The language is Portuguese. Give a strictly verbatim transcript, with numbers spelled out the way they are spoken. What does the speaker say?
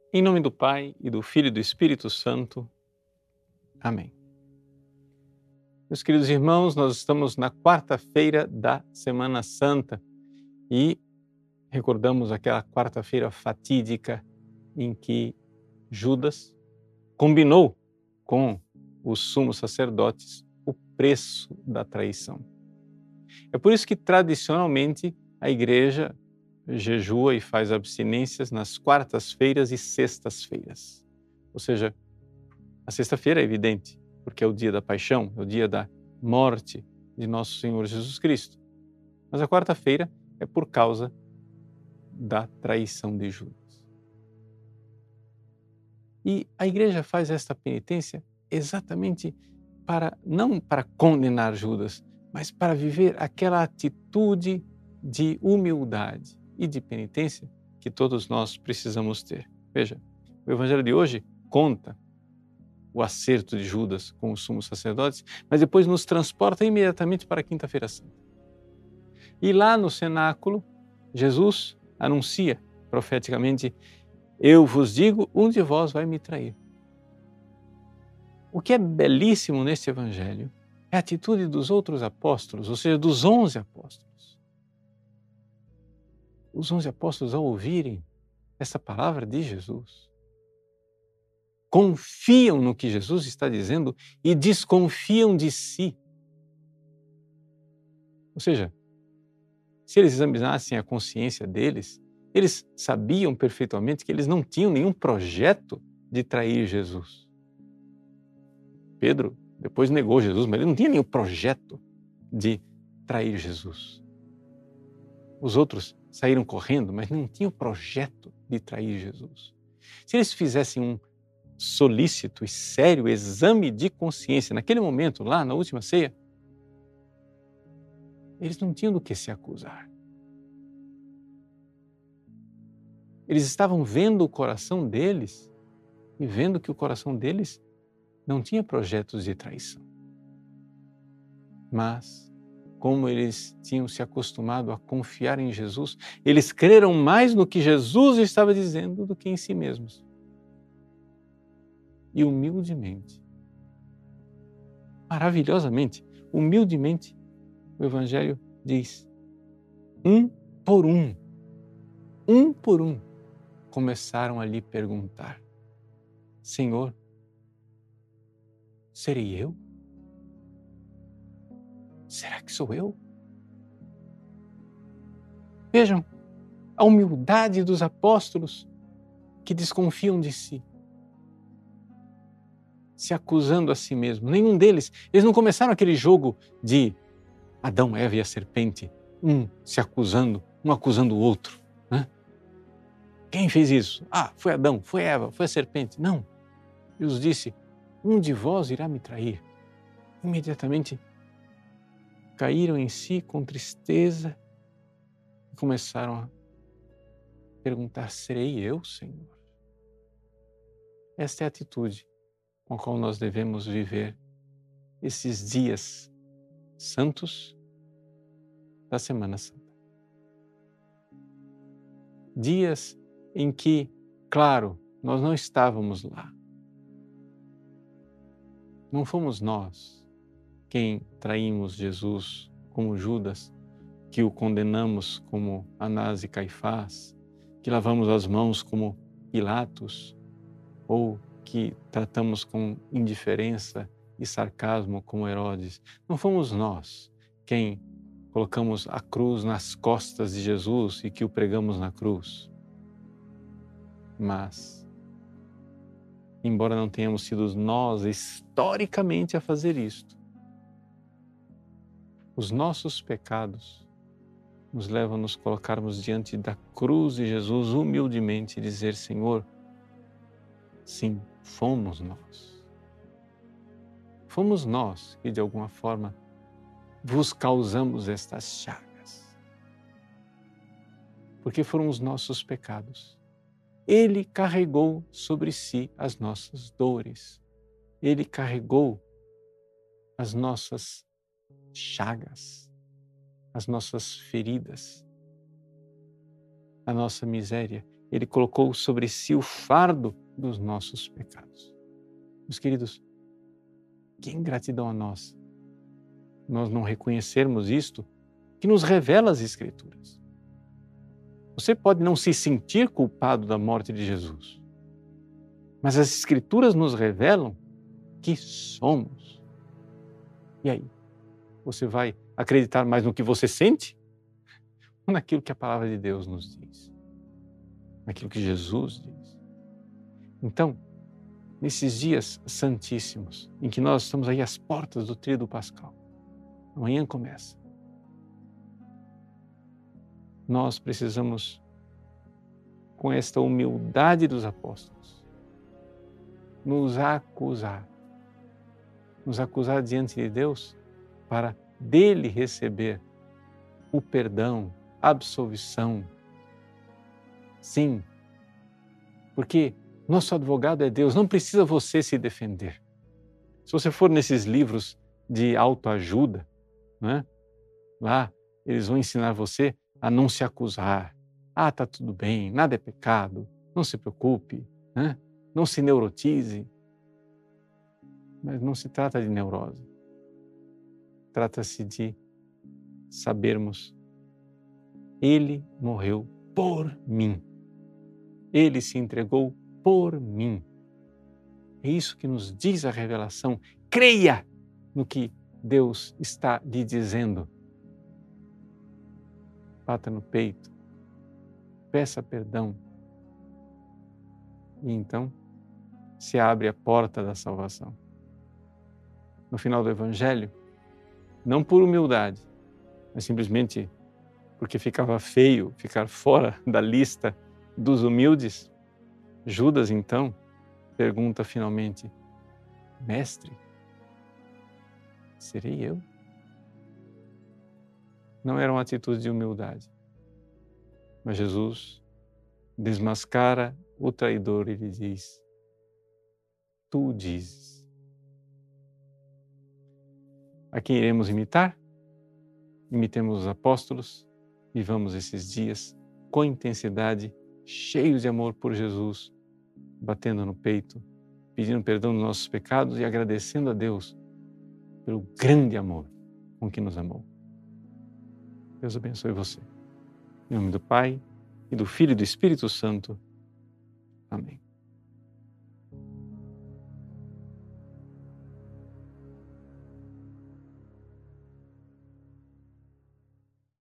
Em nome do Pai, e do Filho e do Espírito Santo. Amém. Meus queridos irmãos, nós estamos na quarta-feira da Semana Santa e recordamos aquela quarta-feira fatídica em que Judas combinou com os sumos sacerdotes o preço da traição. É por isso que, tradicionalmente, a Igreja jejua e faz abstinências nas quartas-feiras e sextas-feiras. Ou seja, a sexta-feira é evidente, porque é o dia da paixão, é o dia da morte de nosso Senhor Jesus Cristo. Mas a quarta-feira é por causa da traição de Judas. E a Igreja faz esta penitência exatamente para, não para condenar Judas, mas para viver aquela atitude de humildade e de penitência que todos nós precisamos ter. Veja, o Evangelho de hoje conta o acerto de Judas com os sumos sacerdotes, mas depois nos transporta imediatamente para a Quinta-feira Santa. E lá no cenáculo, Jesus anuncia profeticamente: eu vos digo, um de vós vai me trair. O que é belíssimo neste Evangelho é a atitude dos outros apóstolos, ou seja, dos onze apóstolos. Os onze apóstolos, ao ouvirem essa palavra de Jesus, confiam no que Jesus está dizendo e desconfiam de si. Ou seja, se eles examinassem a consciência deles, eles sabiam perfeitamente que eles não tinham nenhum projeto de trair Jesus. Pedro depois negou Jesus, mas ele não tinha nenhum projeto de trair Jesus. Os outros saíram correndo, mas não tinham projeto de trair Jesus. Se eles fizessem um solícito e sério exame de consciência naquele momento, lá na última ceia, eles não tinham do que se acusar. Eles estavam vendo o coração deles e vendo que o coração deles não tinha projetos de traição. Mas, como eles tinham se acostumado a confiar em Jesus, eles creram mais no que Jesus estava dizendo do que em si mesmos. E humildemente, maravilhosamente, humildemente, o Evangelho diz, um por um, um por um, começaram a lhe perguntar: Senhor, serei eu? Será que sou eu? Vejam, a humildade dos apóstolos que desconfiam de si, se acusando a si mesmo. Nenhum deles, eles não começaram aquele jogo de Adão, Eva e a serpente, um se acusando, um acusando o outro. Né? Quem fez isso? Ah, foi Adão, foi Eva, foi a serpente. Não. Jesus disse, um de vós irá me trair. Imediatamente caíram em si com tristeza e começaram a perguntar, serei eu, Senhor? Esta é a atitude com a qual nós devemos viver esses dias santos da Semana Santa. Dias em que, claro, nós não estávamos lá. Não fomos nós quem traímos Jesus como Judas, que o condenamos como Anás e Caifás, que lavamos as mãos como Pilatos, ou que tratamos com indiferença e sarcasmo como Herodes. Não fomos nós quem colocamos a cruz nas costas de Jesus e que o pregamos na cruz. Mas, embora não tenhamos sido nós historicamente a fazer isto, os nossos pecados nos levam a nos colocarmos diante da cruz de Jesus humildemente e dizer, Senhor, sim, fomos nós. Fomos nós que, de alguma forma, vos causamos estas chagas. Porque foram os nossos pecados. Ele carregou sobre si as nossas dores. Ele carregou as nossas chagas, as nossas feridas, a nossa miséria. Ele colocou sobre si o fardo dos nossos pecados. Meus queridos, que ingratidão a nós, nós não reconhecermos isto que nos revela as Escrituras. Você pode não se sentir culpado da morte de Jesus, mas as Escrituras nos revelam que somos. E aí, você vai acreditar mais no que você sente ou naquilo que a palavra de Deus nos diz? Naquilo que Jesus diz? Então, nesses dias santíssimos, em que nós estamos aí às portas do tríduo pascal, amanhã começa, nós precisamos, com esta humildade dos apóstolos, nos acusar, nos acusar diante de Deus para dele receber o perdão, a absolvição. Sim, porque nosso advogado é Deus, não precisa você se defender. Se você for nesses livros de autoajuda, né, lá eles vão ensinar você a não se acusar. Ah, tá tudo bem, nada é pecado, não se preocupe, né? Não se neurotize. Mas não se trata de neurose. Trata-se de sabermos, Ele morreu por mim. Ele se entregou por mim. É isso que nos diz a revelação. Creia no que Deus está lhe dizendo. Bata no peito, peça perdão. E então se abre a porta da salvação. No final do Evangelho, não por humildade, mas simplesmente porque ficava feio ficar fora da lista dos humildes, Judas então pergunta finalmente: Mestre, serei eu? Não era uma atitude de humildade, mas Jesus desmascara o traidor e lhe diz: Tu o dizes. A quem iremos imitar? Imitemos os apóstolos, vivamos esses dias com intensidade, cheios de amor por Jesus, batendo no peito, pedindo perdão dos nossos pecados e agradecendo a Deus pelo grande amor com que nos amou. Deus abençoe você. Em nome do Pai, e do Filho e do Espírito Santo. Amém.